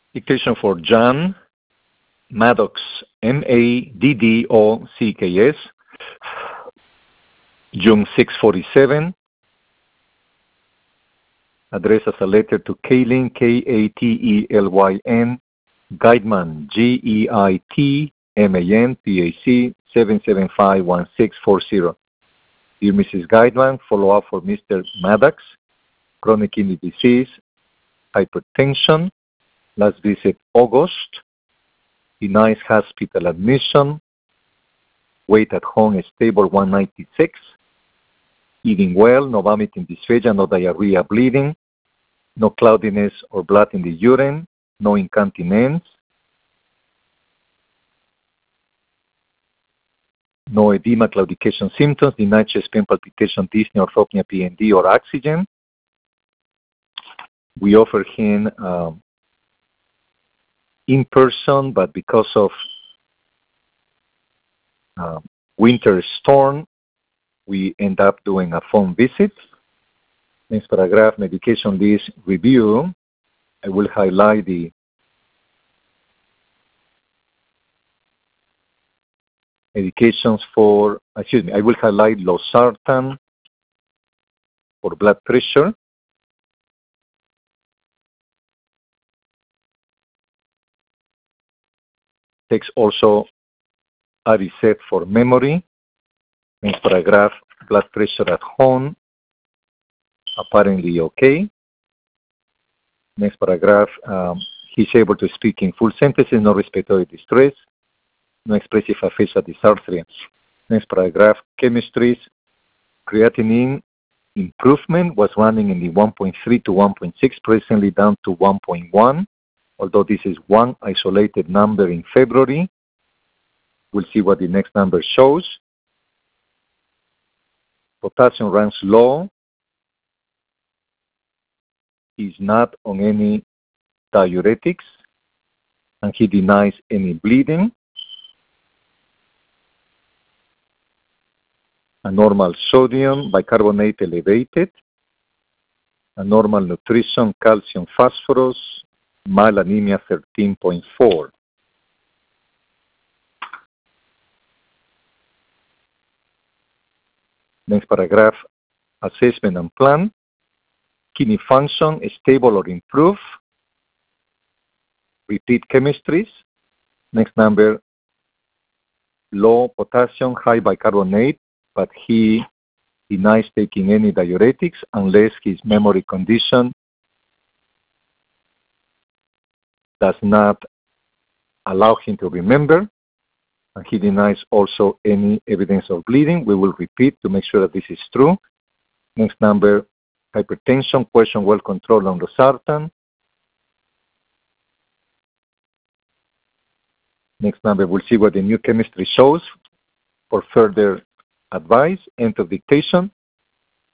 Dictation for Jan Maddox, Maddocks, June 647. Address as a letter to Katlyn, Katelyn, Geitman, Geitman, PAC, 7751640. Dear Mrs. Geitman, follow-up for Mr. Maddox, chronic kidney disease, hypertension, last visit August, denies hospital admission, weight at home is stable 196, eating well, no vomiting, dysphagia, no diarrhea, bleeding, no cloudiness or blood in the urine, no incontinence, no edema, claudication symptoms, denied chest pain, palpitation, dyspnea, orthopnea, PND, or oxygen. We offer him in person, but because of winter storm, we end up doing a phone visit. Next paragraph, medication list review. I will highlight the medications for, I will highlight losartan for blood pressure. Takes also Aricept for memory. Next paragraph, blood pressure at home, apparently okay. Next paragraph, he's able to speak in full sentences, no respiratory distress, no expressive aphasia dysarthria. Next paragraph, chemistries, creatinine improvement was running in the 1.3 to 1.6, presently down to 1.1, although this is one isolated number in February. We'll see what the next number shows. Potassium runs low. He's not on any diuretics, and he denies any bleeding. A normal sodium, bicarbonate elevated. A normal nutrition, calcium, phosphorus, mild anemia 13.4. Next paragraph, assessment and plan. Kidney function, stable or improved. Repeat chemistries. Next number, low potassium, high bicarbonate, but he denies taking any diuretics unless his memory condition does not allow him to remember. And he denies also any evidence of bleeding. We will repeat to make sure that this is true. Next number, hypertension, question well controlled on losartan. Next number, we'll see what the new chemistry shows for further advice. End of dictation.